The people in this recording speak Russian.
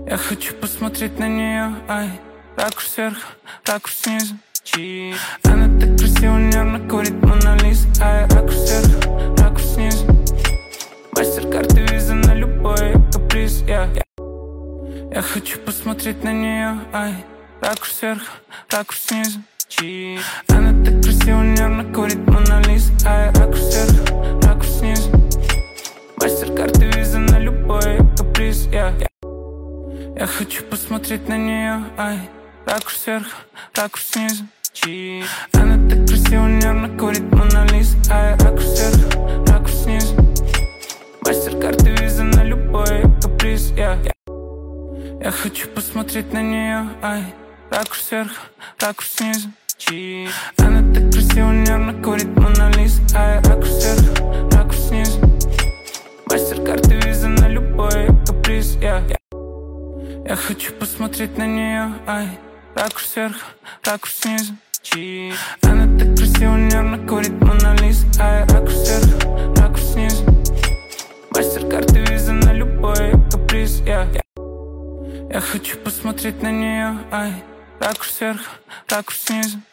Я хочу посмотреть на нее, ай. Ракурс сверху, ракурс снизу. Она так красиво, нервно курит Мона Лиза, ай. Ракурс сверху, ракурс снизу. Мастер-карты, виза на любой каприз, Я хочу посмотреть на нее, ай. Ракурс сверху, ракурс снизу. Она так красиво, нервно курит Мона Лиза, ай. Ракурс сверху, ракурс снизу. Мастер-карты, виза на любой каприз, Я хочу посмотреть на нее, ай. Ракурс сверху, ракурс снизу. Она так красиво, нервно курит Мона Лиза, ай. Ракурс сверху, ракурс снизу. Мастер-карты, виза на любой каприз, Я хочу посмотреть на нее, ай. Ракурс сверху, ракурс снизу. Она так красиво, нервно курит Мона Лиза, ай. Ракурс сверху, ракурс снизу. Мастер-карты, виза на любой каприз, Я хочу посмотреть на нее, ай. Ракурс сверху, ракурс снизу. Она так красиво, нервно курит Мона Лиза, ай. Ракурс сверху, ракурс снизу. Мастер-карты, виза на любой каприз, Я хочу посмотреть на нее, ай. Ракурс сверху, ракурс снизу.